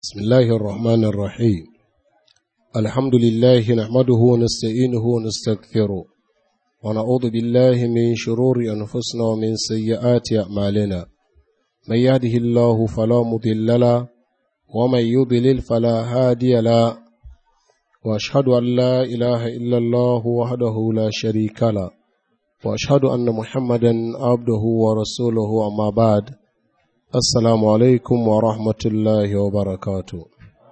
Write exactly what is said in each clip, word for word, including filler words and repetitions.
بسم الله الرحمن الرحيم. الحمد لله نحمده ونستعينه ونستغفره ونعوذ بالله من شرور أنفسنا ومن سيئات أعمالنا. من يهده الله فلا مضل له ومن يضلل فلا هادي له، وأشهد أن لا إله إلا الله وحده لا شريك له، وأشهد أن محمدا عبده ورسوله. أما بعد، Assalamu alaikum wa rahmatullahi wa barakatu.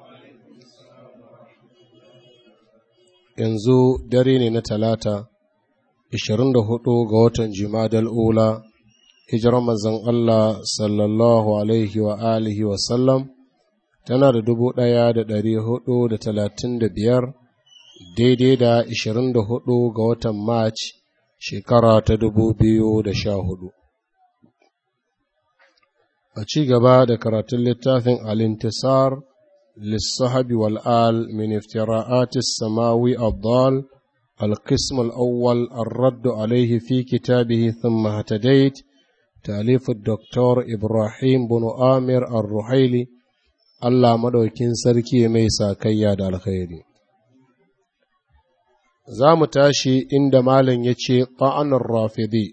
Yanzu dare ne na talata, ishirin da hudu ga watan Jimadal Ula, hijirar manzon Allah sallallahu alaihi wa alihi wa sallam, tana da dubu ɗaya da ɗari hudu da talatin da biyar, daidai da ishirin da hudu ga watan Mac, shekara ta dubu biyu da sha hudu. A ci gaba da karatun littafin Al-Intisar lissahabi wal'al min iftira'atis samawi abdal al-qism al-awwal ar-raddu alaihi fi kitabihi thumma hatadait ta'lif ad-doktor Ibrahim bin Amir ar-Ruhaili, Allah madaukin sarki mai sakayya da alkhairi. Za mu tashi inda malam yace ta'anur rafidi,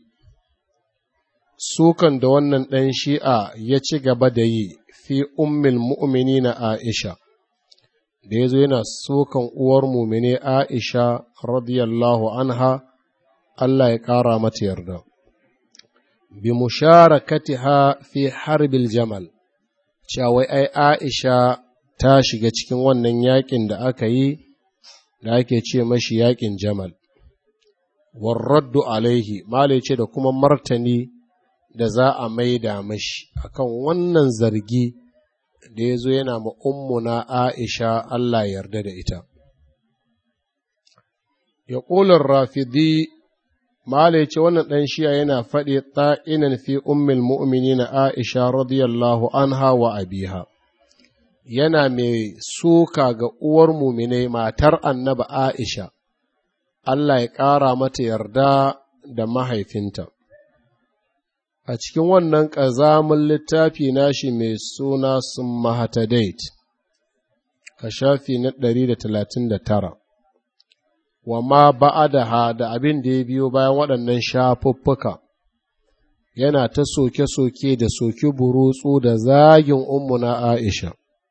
sukan da wannan ɗan shi'a ya ci gaba da yi fi ummil mu'mini na Aisha, da ya zo yana sukan uwar mumine Aisha radiyallahu anha, Allah ya ƙara mata yarda. Bi musharakatiha fi harbil jamal, cewa ai Aisha ta shiga cikin wannan yakin da aka yi da ake ce mashi yakin jamal. Warraddu alaihi, malai ce da kuma martani da za a maida mashi akan wannan zargi da ya zo yana ma'ummuna Aisha, Allah yarda da ita. Ya ƙulun rafidi, mala ce wannan ɗan shiya yana faɗi ta'inan fi ummil mu'mini na Aisha radiyallahu anha wa abiha, yana mai suka ga uwar muminai matar annaba Aisha, Allah ya ƙara mata yarda da mahaifinta. A cikin wannan ƙazamin littafi nashi mai suna sun mahatadait, a shafi na ɗari da talatin da tara, wa ma ba'adaha da abin da ya biyo bayan waɗannan shafuffuka, yana ta soke-soke da soke burutsu da zagin ummuna Aisha.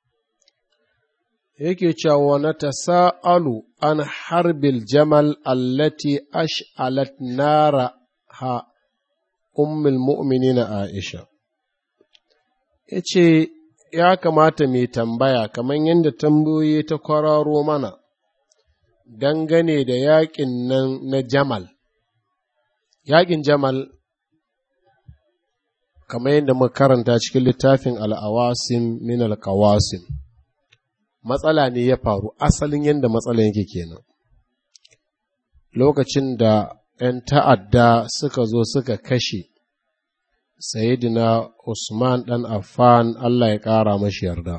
Yake cewa na tasa'alu an harbil jamal allati ash'alat nara ha ummul mu'minina Aisha, ya ce ya kamata mai tambaya kamar yadda tambayoyi ta kwararo mana dangane da yaƙin nan na Jamal. Yaƙin Jamal, kamar yadda muka karanta cikin littafin al'awasim min al-qawasim, matsala ne ya faru, asalin yadda matsalan yake kenan. Lokacin da ‘yan ta'adda suka zo suka kashe Sayyidina Usman ɗan Affan, Allah ya ƙara mashi yarda.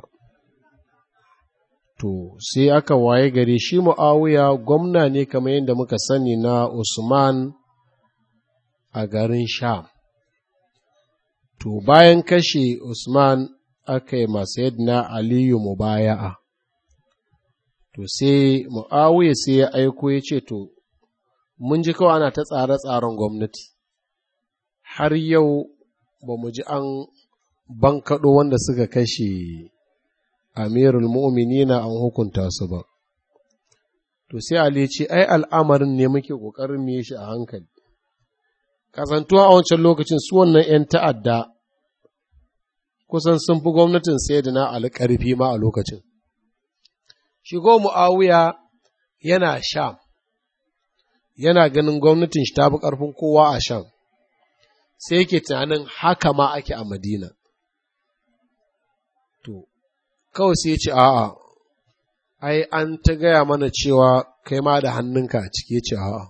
To, sai aka waye gari shi Mu'awiya gwamna ne kamar yadda muka sani na Usman a garin Sham. To, bayan kashe Usman aka yi masu Sayyidina Aliyu mubaya'a. To, sai Mu'awiya sai ya aiko ya ce, to, mun ji kawai ana ta tsare-tsaren gwamnati, har yau ba mu ji an bankaɗo wanda suka kashe amirul mu'minina an hukunta su ba. To sai Ali ce, ai al'amarin ne muke ƙoƙarin mu yi shi a hankali. Kasantuwa a wancan lokacin su wannan ‘yan ta'adda kusan sun fi gwamnatin Sayyidina Ali ƙarfi ma a lokacin. Shigo Mu'awiya yana Sham, yana ganin gwamnatin shi ta fi ƙarfin kowa a Sham, sai yake tunanin haka ma ake a Madina. To, kawai sai ya ce, a'a, ai, an ta gaya mana cewa kai ma da hannunka a ciki, ya ce, a'a.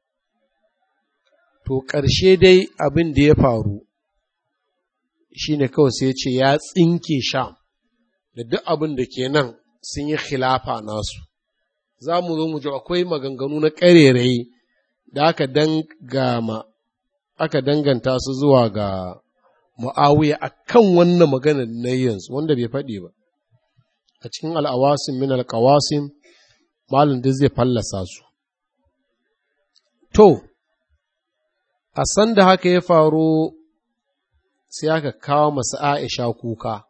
To, ƙarshe dai abin da ya faru shi ne kawai sai ya ce ya tsinke Sham da duk abin da ke nan sun yi khilafa nasu. Za mu zo mu ji akwai maganganu na ƙarerayi da aka dangama aka danganta su zuwa ga Mu'awiya a kan wannan maganar na yanzu wanda bai faɗi ba. a cikin al'awasin min alƙawasin malin duk zai fallasa su. To, a san da haka ya faru sai aka kawo masu Aisha kuka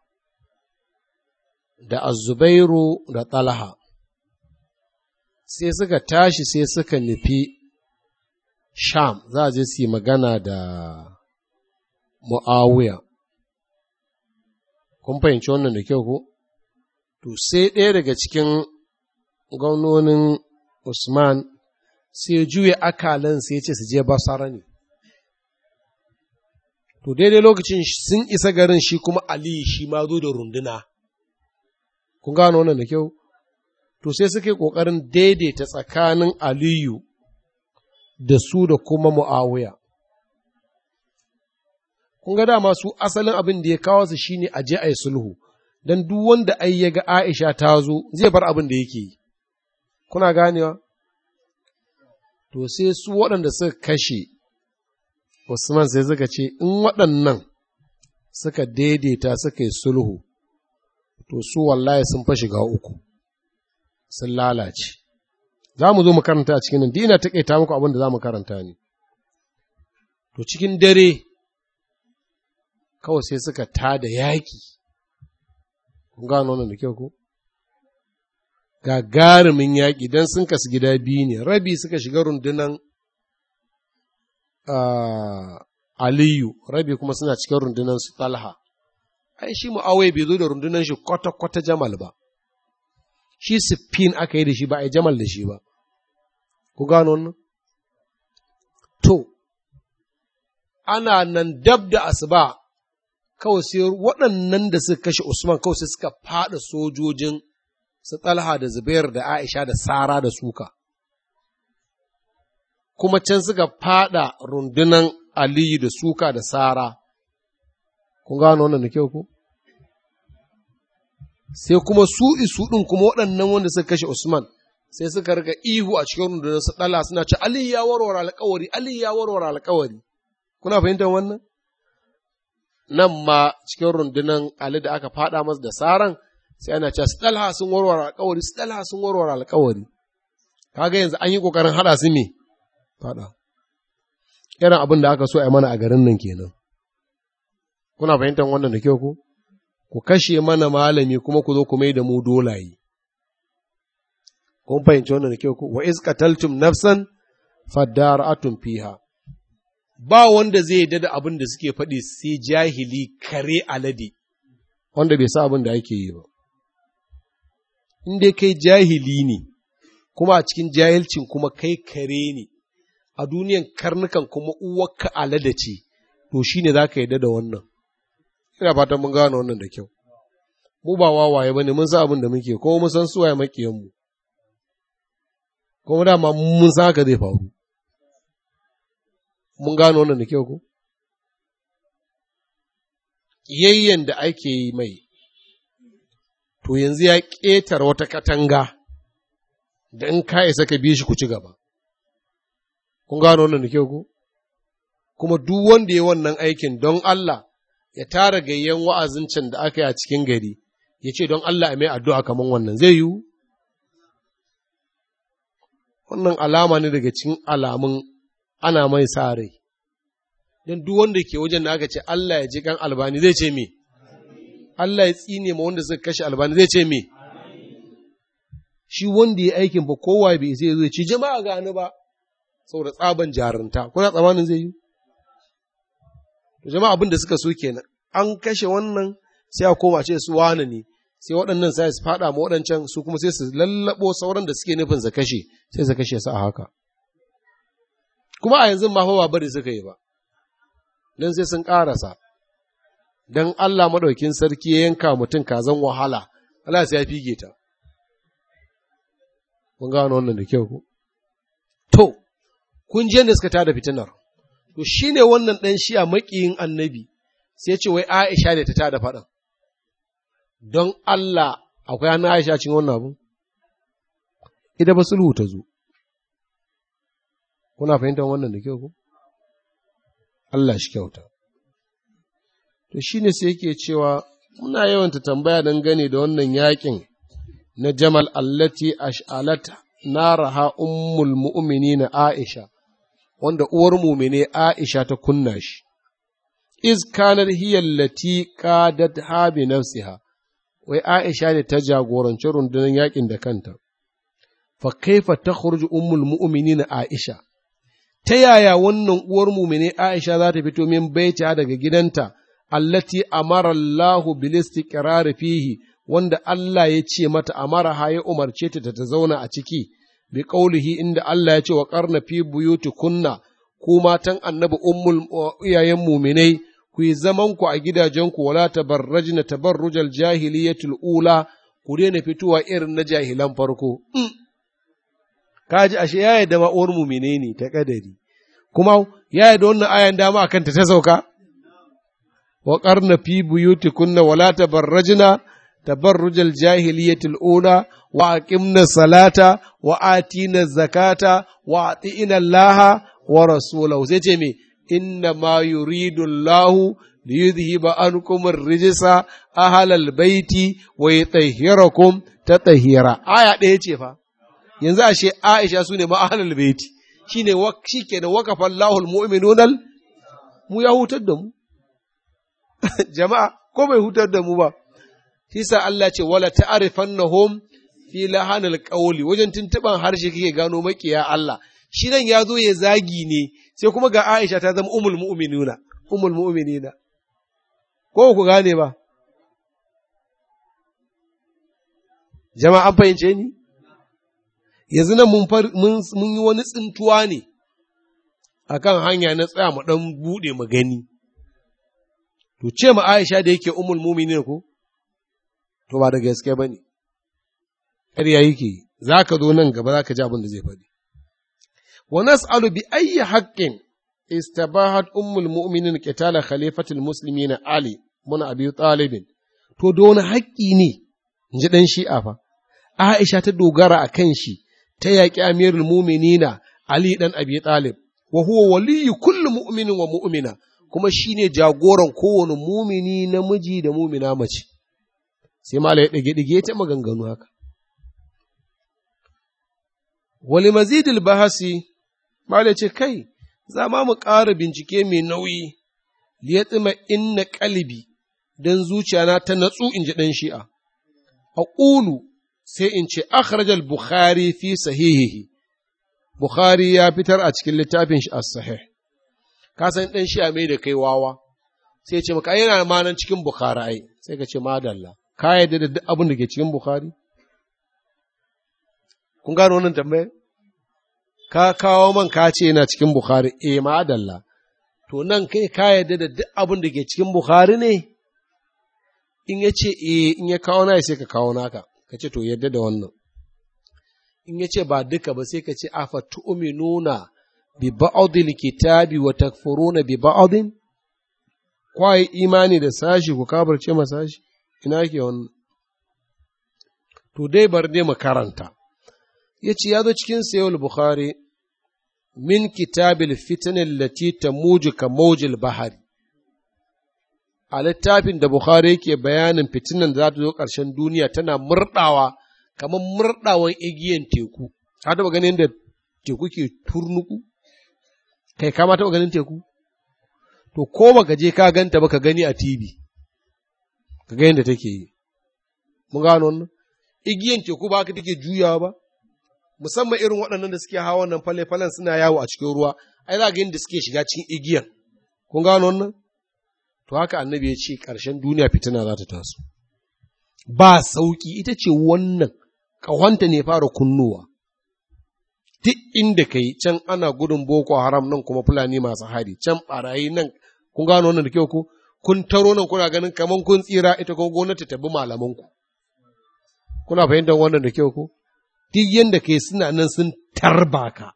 da Azubairu da Talha, sai suka tashi sai suka nufi Sham za a je su yi magana da Mu'awiya. Kun fahimci wannan da kyau ko? To, sai ɗaya daga cikin gwamnonin Usman sai juya akalan sai ce su je Basara ne. To, daidai lokacin sun isa garin shi kuma Aliyu shi ma zo da runduna. Kun gano wannan da kyau? To, sai suke ƙoƙarin daidaita tsakanin Aliyu da su da kuma Mu'awiya. Kun ga dama su asalin abin da ya kawo su shine a je a yi sulhu, don duk wanda ai ya ga Aisha ta zo zai bar abin da yake yi. Kuna ganewa? To sai su waɗanda suka kashe Usman sai suka ce, in waɗannan suka daidaita suka yi sulhu, to su wallahi sun fa shiga uku, sun lalace. Za mu zo mu karanta a cikin nan, dina taƙaita muku abin da za mu karanta ne. To cikin dare, kawai sai suka tada yaƙi. Kun gano wannan da kyau ko? Gagarumin yaƙi don sun kasu gida biyu ne, rabi suka shiga rundunan uh, Aliyu, rabi kuma suna cikin rundunan su Talha. Ai, shi Mu'awiya bai zo da rundunan shi kwata-kwata Jamal ba, shi siffin aka yi da shi ba a yi Jamal da shi ba. Ku gano wannan? To, ana nan dab da asuba, kawai sai waɗannan da suka kashe Usman kawai sai suka faɗa sojojin su Talha da Zubair da Aisha da Sara da Suka. Kuma can suka faɗa rundunan Aliyu da Suka da Sara. Kun gano wannan da kyau ko? Sai kuma su isu ɗin kuma waɗannan wanda suka kashe Usman sai suka riga ihu a cikin rundunar su Talha suna ce Aliyu ya warware alƙawari, Aliyu ya warware alƙawari. Kuna fahimtar wannan? Nan ma cikin rundunan Ali da aka faɗa masa da Saran sai ana cewa su Talha sun warware alƙawari, su Talha sun warware alƙawari. Kaga yanzu an yi ƙoƙarin haɗa su me? Faɗa. Irin abin da aka so a yi mana a garin nan kenan. Kuna fahimtar wannan da kyau ko? Ku kashe mana malami kuma ku zo ku mai da mu dolaye. Kun fahimci wannan da kyau ko? Wa iz qataltum nafsan fadara'atun fiha. Ba wanda zai yarda da abin da suke faɗi sai jahili kare alade, wanda bai sa abin da ake yi ba. In dai kai jahili ne, kuma a cikin jahilcin kuma kai kare ne, a duniyan karnukan kuma uwarka alade ce, to shi ne za ka yarda da wannan. Ina fatan mun gano wannan da kyau. Mu ba wawaye ba ne, mun san abin da muke, kuma mun san suwaye maƙiyanmu. Kuma dama mun san haka zai faru. Mun gano wannan da kyau ko? Yayyen da ake yi mai, to yanzu ya ƙetare wata katanga da in ka isa ka bi shi ku ci gaba. Kun gano wannan da kyau ko? Kuma duk wanda ya wannan aikin don Allah ya tara gayyan wa'azin can da aka yi a cikin gari, ya ce don Allah a mai addu'a kamar wannan zai yiwu? Wannan alama ne daga cikin alamun ana mai sa rai. Don duk wanda ke wajen da aka ce Allah ya ji kan Albani zai ce me? Allah ya tsine ma wanda suka kashe Albani zai ce me? Shi wanda ya aikin ba kowa bai sai zai ce jama'a gani ba, saboda tsaban jarunta. Kuna tsamanin zai yi? Jama'a abin da suka so kenan. An kashe wannan sai a koma ce su wane ne, sai waɗannan sai su faɗa ma waɗancan su kuma sai su lallaɓo sauran da suke nufin su kashe, sai su kashe su a haka. Kuma a yanzu ma fa ba bari suka yi ba, don sai sun ƙarasa. Don Allah maɗaukin sarki ya yanka mutum kazan wahala, Allah sai ya fige ta. Kun gano wannan da kyau ku? To, kun je da suka tada fitinar. To shi ne wannan ɗan shi'a maƙiyin annabi, sai ce wai Aisha ne ta tada faɗan. Don Allah akwai hannun Aisha cin wannan abu? Ida ba sulhu ta zo. Kuna fahimtar wannan da kyau ku? Allah shi kyauta. To shi ne sai yake cewa, muna yawanta tambaya don gane da wannan yakin na Jamal allati ash'alat naraha ummul mu'minina Aisha wanda uwar mu'mine Aisha ta kunna shi iz kanar hiya allati qadat ha bi nafsiha wai Aisha ne ta jagoranci rundunar yakin da kanta fa kaifa takhruju ummul mu'minina Aisha ta yaya wannan uwar mu'mine Aisha za ta fito min baita daga gidanta allati amara Allahu bil istiqrar fihi wanda Allah ya ce mata amara ha ya umarce ta ta zauna a ciki bi qaulihi inda Allah ya ce wa qarna fi buyutikunna ku matan annabi ummul iyayen mu'minai ku yi zaman ku a gidajenku wala tabarrajna tabarrujal jahiliyatul ula ku daina fitowa irin na jahilan farko kaji ashe ya yadda ma uwar mu'mine ne ta kadari kuma ya yadda wannan ayan dama akan ta ta sauka wa qarna fi buyutikunna wala tabarrajna tabarrujal jahiliyatul ula wa aqimna salata wa atina zakata wa atina allaha wa rasulahu sai ce me inna ma yuridu Allahu li yudhhiba ankum ar-rijsa ahlal baiti wa yutahhirakum tatahira aya ɗaya ce fa yanzu ashe Aisha sune ma ahlal baiti shine shikenan waqafa Allahu al-mu'minuna mu ya hutar da mu jama'a ko bai hutar da mu ba Hisa Allah ce, wala ta'arifannahum fi lahanil qawli wajen tuntuban harshe kike gano makiya Allah, shi nan ya zo ya zagi ne, sai kuma ga Aisha ta zama umul mu'minuna, umul mu'minina. Ko ku gane ba? Jama'a an fahimce ni? Yanzu nan mun mun yi wani tsintuwa ne akan hanya na tsaya mu dan bude mu gani. To ce ma Aisha da yake umul mu'minina ko? To ba da gaske ba ne, ƙarya yake, za ka zo nan gaba za ka ji abin da zai faɗi. Wa nas'alu bi ayyi haqqin istabahat ummul mu'minin qitala khalifatul muslimin Ali mun Abi Talib. To da wani haƙƙi ne, in ji ɗan Shi'a fa, Aisha ta dogara a kan shi, ta yaƙi Amirul Mu'minina Ali ɗan Abi Talib, wa huwa waliyyu kulli mu'minin wa mu'mina, kuma shine jagoran kowane mumini namiji da mumina mace. Sai mala ya ɗage-ɗage ta maganganu haka. Wali mazidil bahasi, mala ce kai, za ma mu ƙara bincike mai nauyi, liya tsima inna ƙalibi don zuciyana ta natsu in ji ɗan shi'a. A ƙulu sai in ce, akhrajal Bukhari fi sahihihi, Bukhari ya fitar a cikin littafin shi as-sahih. Ka san ɗan shi'a mai da kai wawa, sai ce maka yana ma nan cikin Bukhari ai, sai ka ce madalla. Ka yadda da duk abin da ke cikin Bukhari? Kun gano wannan tambayar? Ka kawo man ka ce yana cikin Bukhari, eh ma'adalla. To nan kai ka yadda da duk abin da ke cikin Bukhari ne? In ya ce eh in ya kawo na sai ka kawo naka, ka ce to yadda da wannan. In ya ce ba duka ba sai ka ce afa tu'minuna bi ba'dil kitabi wa takfuruna bi ba'din? Kwai imani da sashi ku kabarce ma sashi? Ina ke wannan? To dai bar dai mu karanta. Ya ce ya zo cikin sayul Bukhari min kitabil fitnin lati tamuju ka mawjil bahari. A littafin da Bukhari yake bayanin fitinan da za ta zo ƙarshen duniya tana murɗawa kamar murɗawan igiyan teku. Ka taɓa ganin da teku ke turnuku? Kai kama taɓa ganin teku? To ko baka je ka ganta ba ka gani a T V. Ka ga yadda take yi. Mun gano wannan? Igiyan teku ba haka take juyawa ba? Musamman irin waɗannan da suke hawa wannan fale-falen suna yawo a cikin ruwa, ai za ga yadda suke shiga cikin igiyan. Kun gano wannan? To haka annabi ya ce ƙarshen duniya fitina za ta taso. Ba sauƙi ita ce wannan, ƙahonta ne fara kunnowa. Duk inda ka yi can ana gudun Boko Haram nan kuma Fulani masu hari, can ɓarayi nan, kun gano wannan da kyau ko? Kun taro nan kuna ganin kaman kun tsira ita kuma gwamnati ta bi malamanku. Kuna fahimtar wannan da kyau ko? Duk yanda kai suna nan sun tarbaka.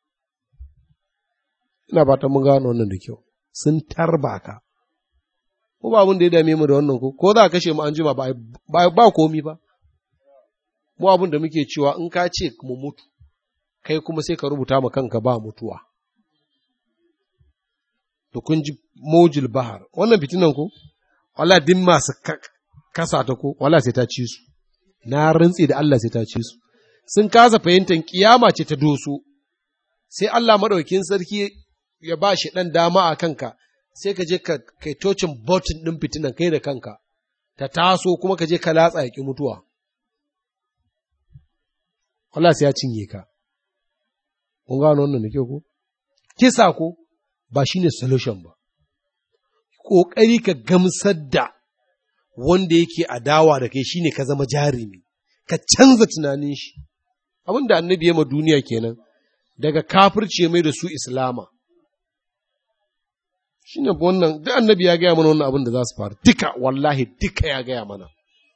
Ina fatan mun gano wannan da kyau. Sun tarbaka. Ko ba abin da ya dame mu da wannan ko? Ko za a kashe mu an jima ba ba komi ba. Mu abin da muke cewa in ka ce mu mutu, kai kuma sai ka rubuta ma kanka ba mutuwa. To kun ji mojil bahar, wannan fitinan ko? Wala din masu kasa ta ko, wala sai ta ci su. na rantsi da Allah sai ta ci su sun kasa fahimtar kiyama ce ta doso sai Allah madaukin sarki ya ba shi dan dama a kanka sai ka je ka kai tocin button din fitinan kai da kanka ta taso kuma ka je ka latsa yaki mutuwa Allah sai ya cinye ka kun gano wannan da kyau ko kisa ko ba shine solution ba kokari ka gamsar da wanda yake adawa da kai shine ka zama jarumi ka canza tunanin shi abin da annabi ya ma duniya kenan daga kafirce mai da su islama shine wannan duk annabi ya gaya mana wannan abin da za su faru duka wallahi duka ya gaya mana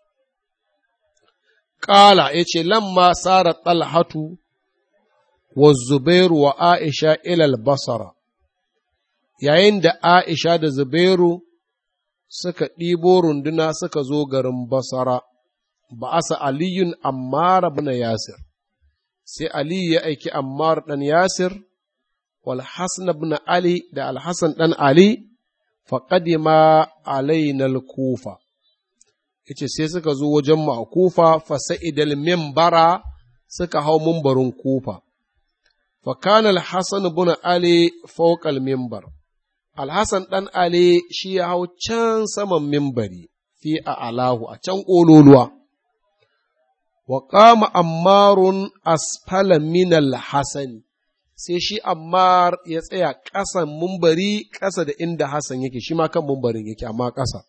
qala yace lamma sara talhatu wa zubairu wa aisha ila al-basra yayin da aisha da zubairu suka ɗibo runduna suka zo garin Basara, ba asa Aliyun Ammar bin Yasir, sai Aliyu ya aiki Ammar ɗan Yasir, wal Hassan bin Ali da Al-Hassan ɗan Ali, faƙadima alainal kufa. Yace sai suka zo wajen mu a kufa, fasa'idal mimbara suka hau mimbarin kufa. Fakana Al-Hassan bin Ali fawqal mimbar. Alhassan ɗan Ali shi ya hau can saman mimbari fi a alahu a can ƙololuwa, wa ƙama ammarun asfala minal Hassani, sai shi ammar ya tsaya ƙasan mimbari ƙasa da inda Hassan yake, shi ma kan mimbarin yake amma ƙasa.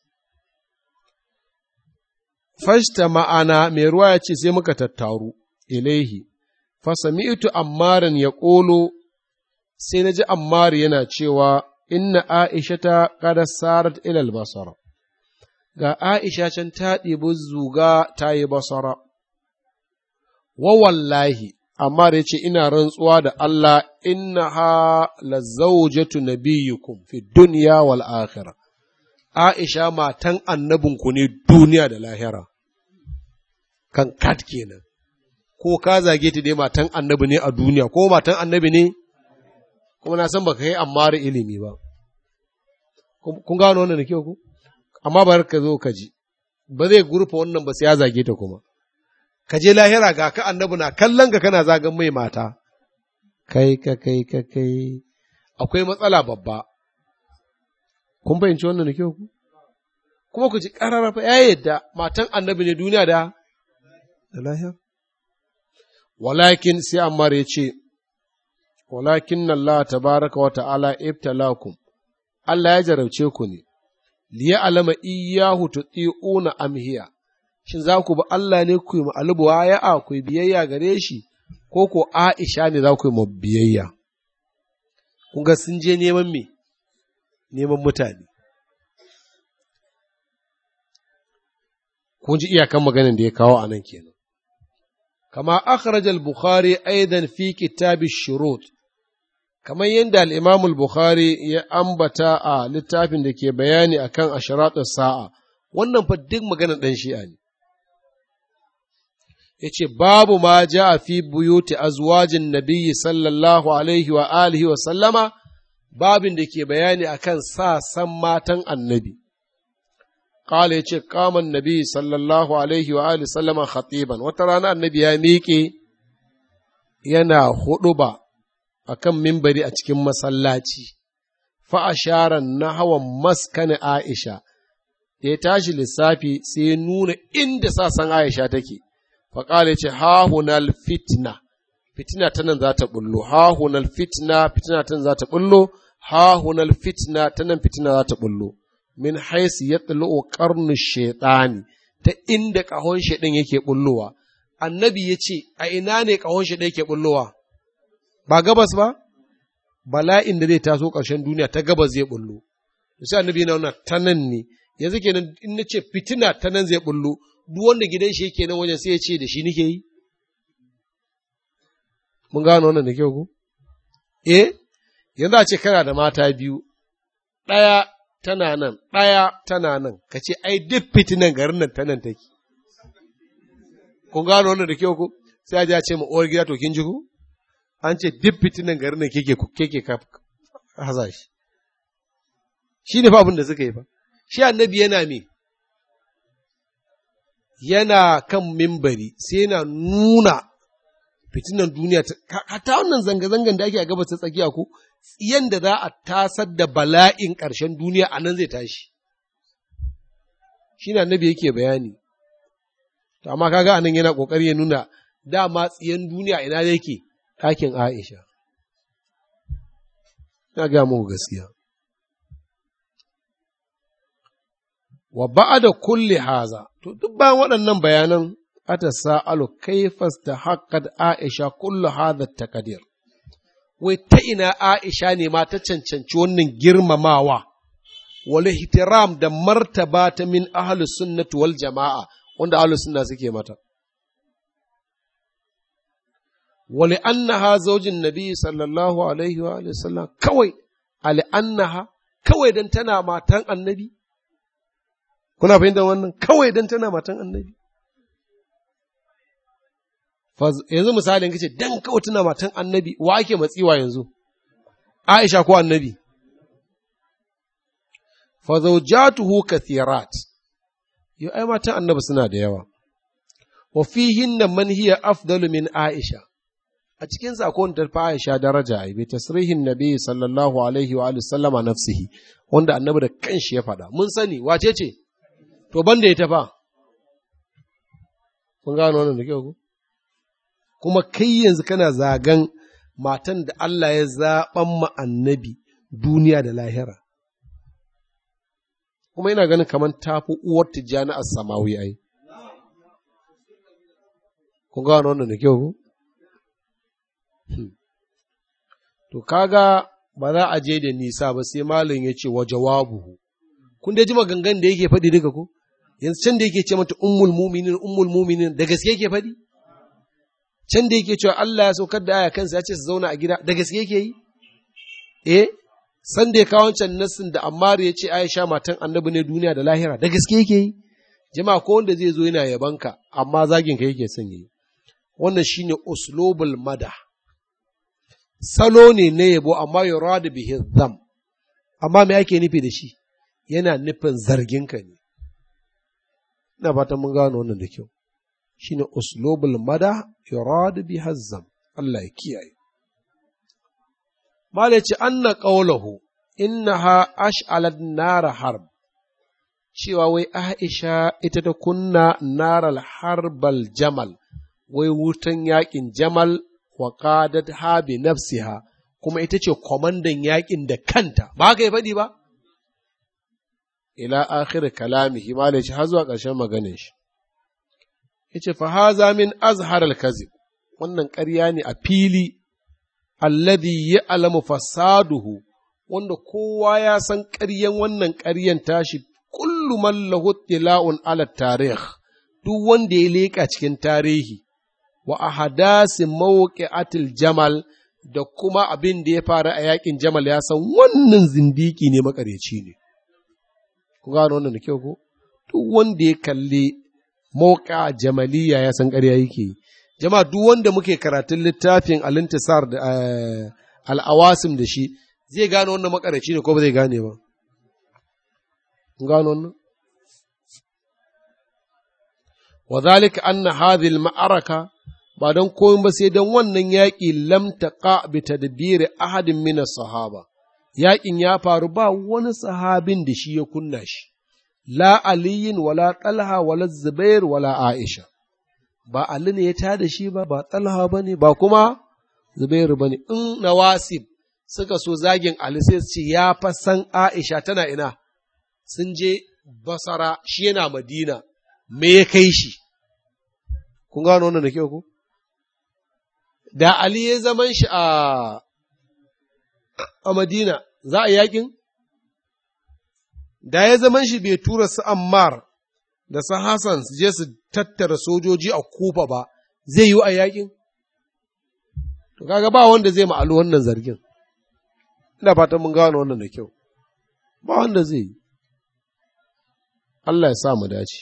Fashta ma'ana mai ruwa ya ce sai muka tattaru ilaihi, fasami'tu ammarin ya ƙolo, sai na ji ammar yana cewa, inna Aishata kada sarat ilal basara, ga Aisha can ta ɗibi zuga ta yi basara, wa wallahi, amma da ce ina rantsuwa da Allah inna ha la zaujatu nabiyyukum fi duniya wal akhirah. Aisha matan annabinku ne duniya da lahira, kan kat kenan, ko ka zage ta dai matan annabi ne a duniya, ko matan annabi ne kuma na san baka yi ammar ilimi ba. Kun gano wannan da kyau ku? Amma bar ka zo ka ji, ba zai gurfa wannan ba sai ya zage ta kuma. Ka je lahira ga ka annabi na kallon ka kana zagan mai mata. Kai ka kai ka kai, akwai matsala babba. Kun fahimci wannan da kyau ku? Kuma ku ji ƙararrafa ya yadda matan annabi ne duniya da da lahira. Walakin sai Ammar ya ce, walakin Allah tabaraka wa ta'ala ibtalakum, Allah ya jarabce ku ne, liya alama iyahu tuti'una amhiya, shin za ku bi Allah ne ku yi ma'alubuwa ya a ku biyayya gare shi, ko ko Aisha ne za ku yi biyayya. Kun ga sun je neman me? Neman mutane. Kun ji iyakan maganin da ya kawo a nan kenan. Kama akhraj al-Bukhari aidan fi kitab ash-shurut, kamar yadda al-Imam al-Bukhari ya ambata a littafin da ke bayani akan ashratus sa'a, wannan fa duk maganar dan shi'a ne. Yace babu ma ja'a fi buyuti azwajin nabiyyi sallallahu alaihi wa alihi wa sallama, babin da ke bayani akan sa san matan annabi. Ƙala ya ce, Kaman Nabi sallallahu Alaihi wa Alihi sallama khatiban, wata rana annabi ya miƙe yana huɗu ba a kan mimbari a cikin masallaci, fa'asharan na hawan maskani Aisha, da ya tashi lissafi sai ya nuna inda sasan Aisha take, faƙala ya ce, Hahunal fitna, fitina ta nan za ta ɓullo, hahunal fitna, fitina ta nan za ta ɓullo, hahunal fitna, ta nan fitina za ta ɓullo. Min haisi ya tsalo ƙarni shaitani, ta inda ƙahon shaiɗan yake ɓullowa. Annabi ya ce, a ina ne ƙahon shaiɗan yake ɓullowa? Ba gabas ba? Bala'in da zai taso ƙarshen duniya ta gabas zai ɓullo. Sai annabi yana nuna ta nan ne, yanzu kenan in na ce fitina ta nan zai ɓullo, duk wanda gidan shi yake nan wajen sai ya ce da shi nike yi? Mun gano wannan da kyau ko? Eh, yanzu a ce kana da mata biyu, ɗaya tana nan, ɗaya tana nan, ka ce, ai, duk fitinan garin nan ta nan take. Kun gano wannan da kyau ku? Sai a ji a ce ma uwar gida to kin ji ku? An ce duk fitinan garin nan keke keke ka haza shi. Shi ne fa abin da suka yi fa. Shi annabi yana me? yana kan mimbari sai yana nuna fitinan duniya, hatta wannan zanga-zangan da ake a gabas ta tsakiya ko, yanda za a tasar da bala'in ƙarshen duniya a nan zai tashi. Shi na annabi yake bayani. To, amma kaga anan yana ƙoƙari ya nuna dama tsiyan duniya ina yake ɗakin Aisha. Na ga muku gaskiya. Wa ba'ada kulli haza, to duk bayan waɗannan bayanan ata sa'alu kaifas ta haƙƙad Aisha kullu haza taqdir. Wai ta ina Aisha ne ma ta cancanci wannan girmamawa, wal ihtiram da martaba ta min ahlus sunnati wal jama'a wanda ahlus sunna suke mata. Wali annaha zaujin nabi sallallahu alaihi wa sallam kawai, ali annaha kawai dan tana matan annabi. Kuna fahimtar wannan? Kawai dan tana matan annabi. Yanzu misalin kace dan kawai tana matan annabi, wa ake matsiwa yanzu? Aisha ko annabi? Fa zawjatuhu kathirat. Yo ai matan annabi suna da yawa. Wa fihinna man hiya afdalu min Aisha. A cikin sakon da fa Aisha daraja ai bi tasrihin nabi sallallahu alaihi wa alihi sallama nafsihi, wanda annabi da kanshi ya faɗa. Mun sani wace ce? To banda ita fa. Kun gano wannan da kyau ko? Kuma kai yanzu kana zagan matan da Allah ya zaɓan ma annabi duniya da lahira. Kuma ina ganin kamar tafi uwar Tijjani as-Samawi ai. Kun gano wannan da kyau ko? To kaga ba za a je da nisa ba sai malin ya ce wa jawabuhu. Kun da ji magangan da yake faɗi duka ko? Yanzu can da yake ce mata ummul muminin ummul muminin da gaske yake faɗi? Can da yake cewa Allah ya saukar da aya kansa ya ce su zauna a gida da gaske yake yi? Eh, san da ya kawo wancan nassin da Ammar ya ce Aisha matan annabi ne duniya da lahira da gaske yake yi? Jama'a ko wanda zai zo yana yabanka amma zagin ka yake son yi. Wannan shine uslubul madah. Salo ne na yabo amma yuradu bihi dham. Amma me ake nufi da shi? Yana nufin zarginka ne. Ina fatan mun gano wannan da kyau. Shine uslubul madah yuradu bihi dham. Allah ya kiyaye. Malaci anna qawluhu innaha ash'alat nara harb. Cewa wai Aisha ita ta kunna naral harbal jamal, wai wutan yakin jamal wa qadat ha bi nafsiha, kuma ita ce kwamandan yakin da kanta, ba haka ya faɗi ba? Ila akhir kalamihi, malaci har zuwa ƙarshen maganin shi. Yace fa haza min azhar al-kazib, wannan ƙarya ne a fili, alladhi ya'lamu fasaduhu, wanda kowa ya san ƙaryan wannan ƙaryan tashi, kullu man lahu tila'un ala tarikh, duk wanda ya leƙa cikin tarihi, wa ahadasi mawqi'atil jamal, da kuma abin da ya faru a yakin jamal ya san wannan zindiki ne makareci ne. Ku gano wannan da kyau ko? Duk wanda ya kalli mawqi'a jamaliya ya san ƙarya yake yi. Jama'a duk wanda muke karatun littafin al-intisar da al-awasim da shi zai gano wannan makareci ne ko ba zai gane ba? Kun gano wannan? Wa zalika anna hadhihi al-ma'araka, ba don komai ba sai don wannan yaƙi lam taqa bi tadbiri ahadin min sahaba. Yaƙin ya faru ba wani sahabin da shi ya kunna shi, la aliyin wala talha wala zubair wala aisha. Ba Ali ne ya tada shi ba, ba talha ba ne, ba kuma zubairu ba ne. In nawasib suka so zagin Ali sai su ce ya fa san Aisha tana ina, sun je Basara shi yana Madina, me ya kai shi? Kun gano wannan da kyau ku? Da Ali ya zaman shi a a Madina, za a yakin? Da ya zaman shi bai tura su Ammar da su Hassan su je su tattara sojoji a Kufa ba, zai yi a yakin? To kaga ba wanda zai ma'alu wannan zargin. Ina fatan mun gano wannan da kyau. Ba wanda zai yi. Allah ya sa mu dace.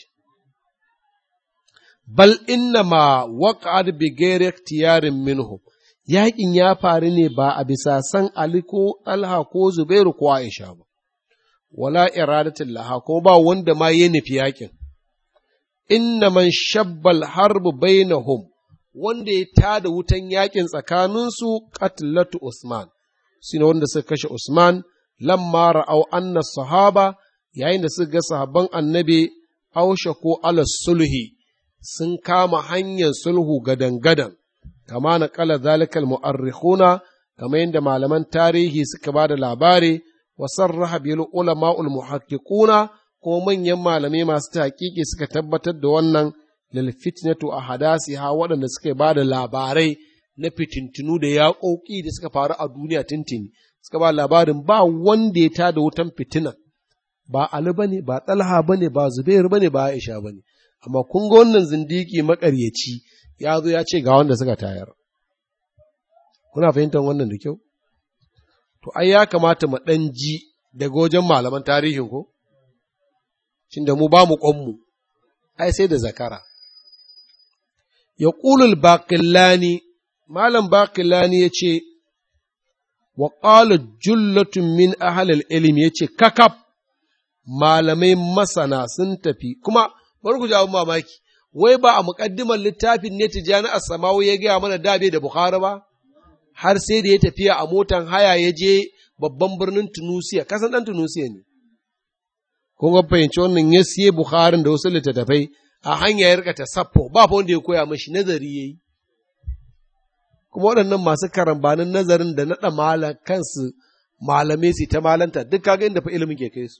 Bal inna ma waqa'ad bi ghairi ikhtiyarin minhum. Yaƙin ya faru ne ba a bisa san Ali ko Talha ko Zubairu ko Aisha ba. Wala iradatin laha ko ba wanda ma ya nufi yaƙin. inna man shabbal harbu bainahum wanda ya tada wutan yakin tsakaninsu qatlatu Usman shine wanda suka kashe Usman lamma ra'aw anna sahaba yayin da suka ga sahabban annabi ausha ko ala sulhi sun kama hanyar sulhu gadan-gadan kama na kala zalikal mu'arrikhuna kamar yadda malaman tarihi suka ba da labari wa sarraha bil ulama'ul muhaqqiquna ko manyan malamai masu taƙiƙi suka tabbatar da wannan lil fitnatu ahadasiha waɗanda suka ba da labarai na fitintinu da yaƙoƙi da suka faru a duniya tintini suka ba labarin ba wanda ya tada wutan fitina ba Ali bane ba Talha bane ba Zubair bane ba Aisha bane amma kun ga wannan zindiki maƙaryaci ya zo ya ce ga wanda suka tayar kuna fahimtar wannan da kyau to ai ya kamata mu ɗan ji daga wajen malaman tarihin ko shin da mu ba mu ƙwanmu ai sai da zakara ya ƙulul baƙillani malam baƙillani ya ce wa ƙala jullatun min ahalil ilimi ya ce kakaf malamai masana sun tafi kuma bari ku jawo mamaki wai ba a muƙaddimar littafin ne Tijjani As-Samawi ya gaya mana dabe da Bukhari ba har sai da ya tafiya a motan haya ya je babban birnin Tunusiya, kasan ɗan Tunusiya ne. Kun ga fahimci wannan ya siye Bukharin da wasu littattafai a hanya ya rika tasaffo ba fa wanda ya koya mashi nazari ya yi. Kuma waɗannan masu karambanin nazarin da naɗa malam kansu malamai su ta malanta duk kaga inda fa ilimin ke kai su.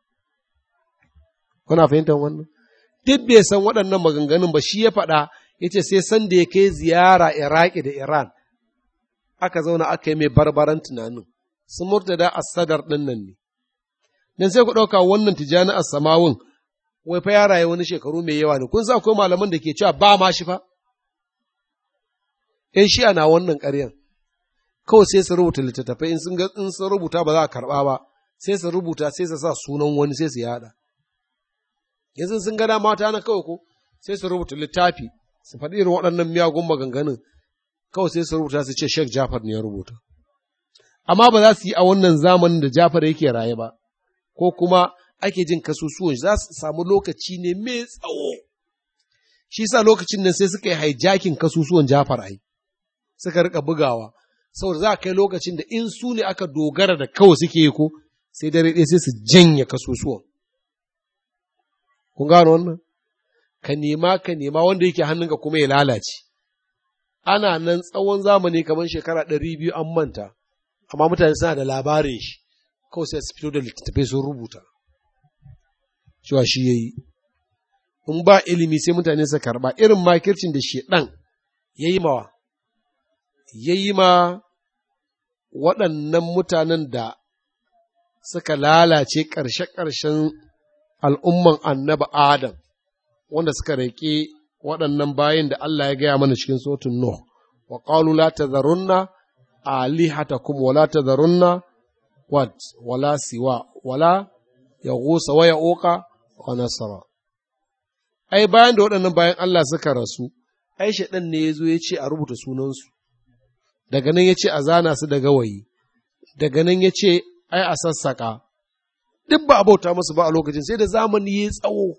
Kuna fahimtar wannan? Duk bai san waɗannan maganganun ba shi ya faɗa ya ce sai san da ya kai ziyara Iraki da Iran. Aka zauna aka yi mai barbaran tunanin, sun murtada a sadar ɗin nan ne. Dan sai ku ɗauka wannan Tijjani As-Samawun, wai fa ya raye wani shekaru mai yawa ne, kun sa akwai malaman da ke cewa ba ma shi fa? ‘Yan shi'a na wannan ƙaryan, kawai sai su rubuta littattafai in sun in sun rubuta ba za a karɓa ba, sai su rubuta sai su sa sunan wani sai su yaɗa. Yanzu sun ga dama ta na kawai ko, sai su rubuta littafi, su faɗi irin waɗannan miyagun maganganun, kawai sai su rubuta su ce Sheikh Jafar ne ya rubuta. Amma ba za su yi a wannan zamanin da Jafar yake raye ba, ko kuma ake jin kasusuwan za su samu lokaci ne mai tsawo. Shi sa lokacin nan sai suka yi hijacking kasusuwan Jafar ai, suka rika bugawa, saboda za a kai lokacin da in su ne aka dogara da kawai suke yi ko, sai dare ɗaya sai su janye kasusuwan. Kun gano wannan? Ka nema ka nema wanda yake hannunka kuma ya lalace. Ana nan tsawon zamani kamar shekara ɗari biyu an manta, amma mutane suna da labarin shi, kawai sai su fito da littattafai sun rubuta, cewa shi ya yi. In ba ilimi sai mutane su karɓa irin makircin da sheɗan ya yi mawa, ya yi ma waɗannan mutanen da suka lalace ƙarshe-ƙarshen al'umman annaba Adam, wanda suka reke waɗannan bayan da Allah ya gaya mana cikin sotun Nuh, wa ƙalu la tazarunna alihatakum wa la tazarunna wad wala siwa wala ya gusa wa ya oka wa nasara. Ai bayan da waɗannan bayan Allah suka rasu, ai shaɗan ne ya zo ya ce a rubuta sunansu, daga nan ya ce a zana su da gawayi, daga nan ya ce ai a sassaƙa, duk ba a bauta musu ba a lokacin sai da zamani ya tsawo.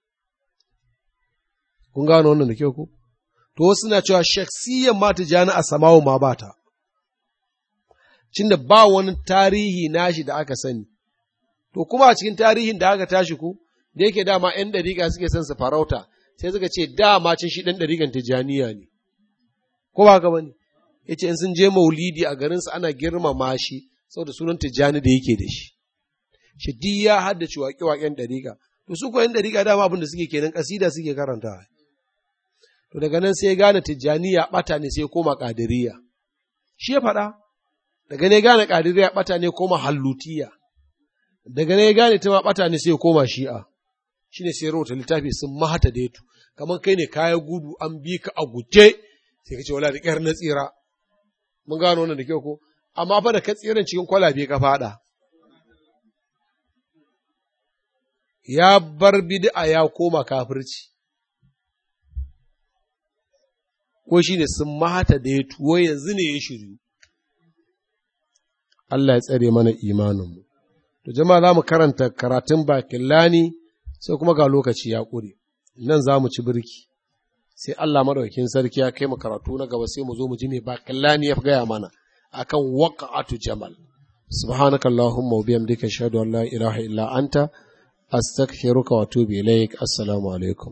Kun gano wannan da kyau ko? To wasu na cewa shaksiyan ma Tijjani As-Samawu ma ba ta. Cinda ba wani tarihi nashi da aka sani. To kuma a cikin tarihin da aka tashi ku, da yake dama ‘yan ɗariƙa suke son su farauta, sai suka ce dama cin shi ɗan ɗariƙan Tijjaniya ne. Ko ba ka bane? Ya ce in sun je maulidi a garinsa ana girmama shi saboda sunan Tijjani da yake da shi. Shi duk ya haddace waƙe-waƙen ɗariƙa. To su ko ‘yan ɗariƙa dama abin da suke kenan ƙasida suke karanta. To daga nan sai ya gane Tijjaniya ɓata ne sai ya koma ƙadiriya. Shi ya faɗa, daga ne gane ƙadiriya ɓata ne koma hallutiya, daga ne gane ta ma ɓata ne sai ya koma shi'a. Shi ne sai rahoto littafi sun mahata da yato, kamar kai ne kaya gudu an bi ka a guje, sai ka ce wala da ƙyar na tsira. Mun gano wannan da kyau ko? Amma fa da ka tsiran cikin kwalabe ka faɗa. Ya bar bid'a ya koma kafirci. Ko shi ne sun mahata da ya tuwo yanzu ne ya shiryu. Allah ya tsare mana imaninmu. To jama'a za mu karanta karatun Bakillani sai kuma ga lokaci ya ƙure. nan za mu ci birki sai Allah madaukakin sarki ya kai mu karatu na gaba sai mu zo mu ji ne ba kallani ya gaya mana akan waqa'atu jamal subhanakallahumma wa bihamdika ashhadu an la ilaha illa anta astaghfiruka wa atubu ilaik assalamu alaikum